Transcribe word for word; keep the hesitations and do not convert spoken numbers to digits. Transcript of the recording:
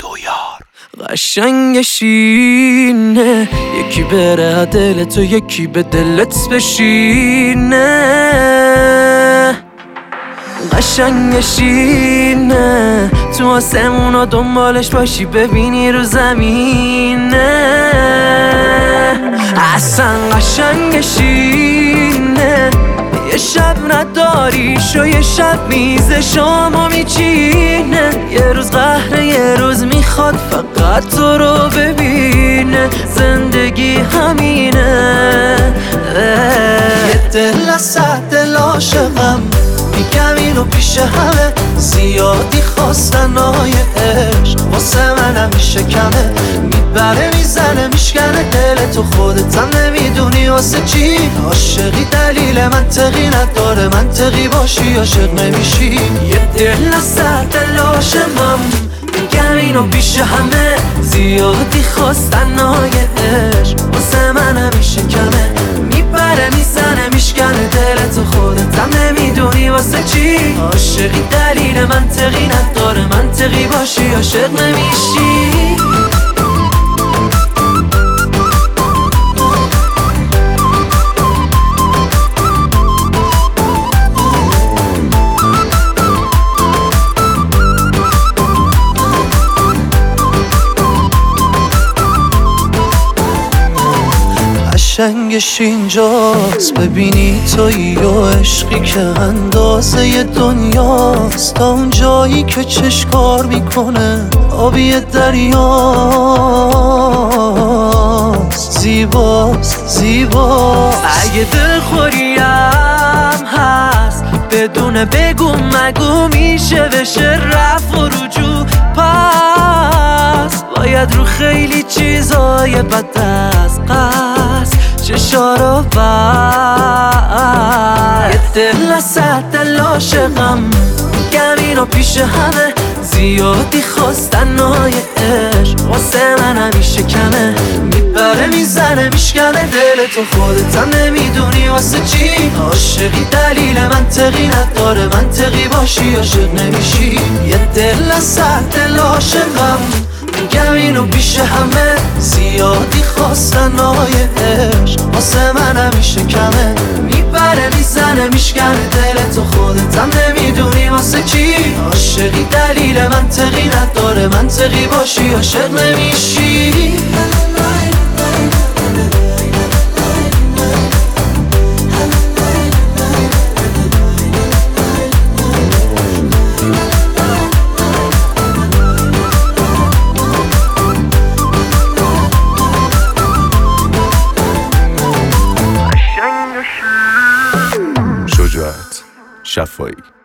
دویار. قشنگشینه یکی بره دل تو یکی به دلت بشینه. قشنگشینه تو آسمونا دنبالش باشی ببینی رو زمینه. اصلا قشنگشینه یه شب نداریش و یه شب میز شامو میچینه. یه روز قهره یه روز میخواد فقط تو رو ببینه. زندگی همینه. یه دل از صد دل عاشقم میگم اینو پیش همه. زیادی خواستن های عشق واسه منم میشه کمه. میبره میزنه میشکنه دل تو خودتم نمیدونی واسه چی عاشقی. دلیل منطقی نداره منطقی باشی عاشق نمیشی. یه دل از صد دل عاشقم میگم اینو پیش همه. زیادی خواستن های عشق واسه منم میشه کمه. میبره میزنه میشکنه دل تو خودتم نمیدونی واسه چی عاشقی. دلیل منطقی نداره منطقی باشی عاشق نمیشی. قشنگش اینجاست ببینی تویی و عشقی که اندازه دنیاست. تا اون جایی که چشکار میکنه آبی دریاست. زیباست زیباست. اگه دلخوریم هست بدون بگو مگو میشه بشه رفت و رجوع. پس باید رو خیلی چیزای بد از قصد چشارو بست. یه دل از صد دل عاشقم میگم اینو پیش همه. زیادی خواستن های عشق واسه من همیشه کمه. میبره میزنه میشکنه دل تو خودتم نمیدونی واسه چی عاشقی. دلیل منطقی نداره منطقی باشی عاشق نمیشی. یه دل از صد دل عاشقم میگم اینو پیش همه. زیادی خواستن های عشق واسه من همیشه کمه. میبره میزنه میشکنه دل تو خودتم نمیدونی واسه چی عاشقی. دلیل منطقی نداره منطقی باشی عاشق نمیشی. شجاعت شفایی.